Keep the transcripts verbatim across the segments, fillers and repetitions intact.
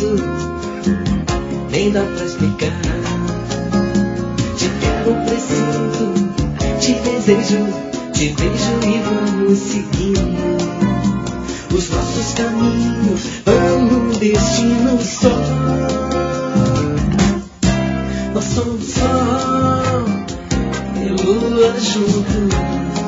bonito, nem dá pra explicar. Te quero, preciso, te desejo, te vejo e vamos seguindo. Os nossos caminhos vão num destino só. Nós somos sol e lua juntos.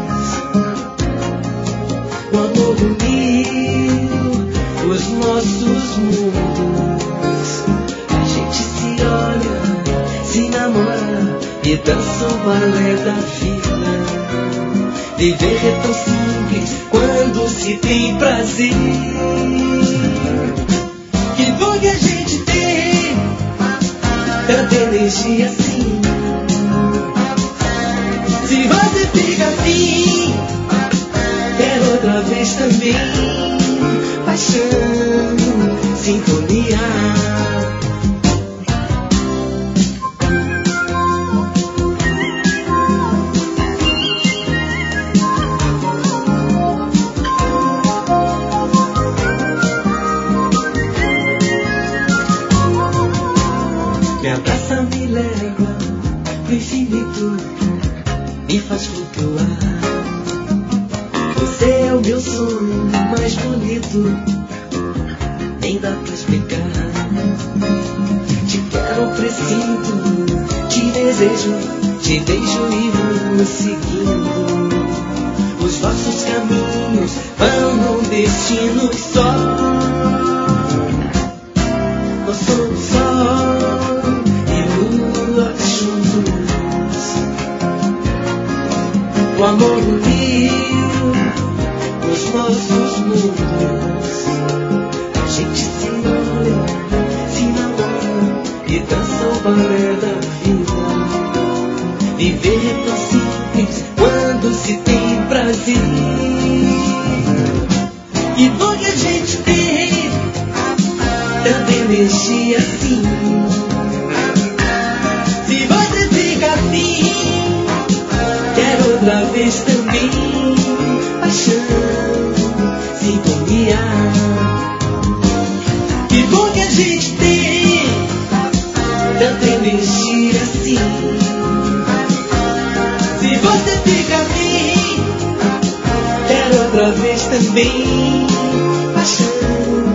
O amor uniu os nossos mundos. A gente se olha, se namora e dança o balé da vida. Viver é tão simples quando se tem prazer. Que bom que a gente tem tanta energia assim. Se você fica assim, quero outra vez também. Paixão, sintonia. Me abraça, me leva pro infinito, me faz flutuar. Você é o meu sonho mais bonito, nem dá pra explicar. Te quero, preciso, te desejo, te beijo e vamos seguindo. Os nossos caminhos vão num destino só. Nós somos sol e lua juntos. O amor uniu os nossos mundos. A gente se olha, se namora e dança o balé da vida. Viver é tão simples quando se tem prazer. E bom que a gente tem tanta energia assim. Se você fica assim, quero outra vez também. Paixão, sintonia. Que bom que a gente tem tanta energia assim. Se você fica assim, quero outra vez também. Paixão,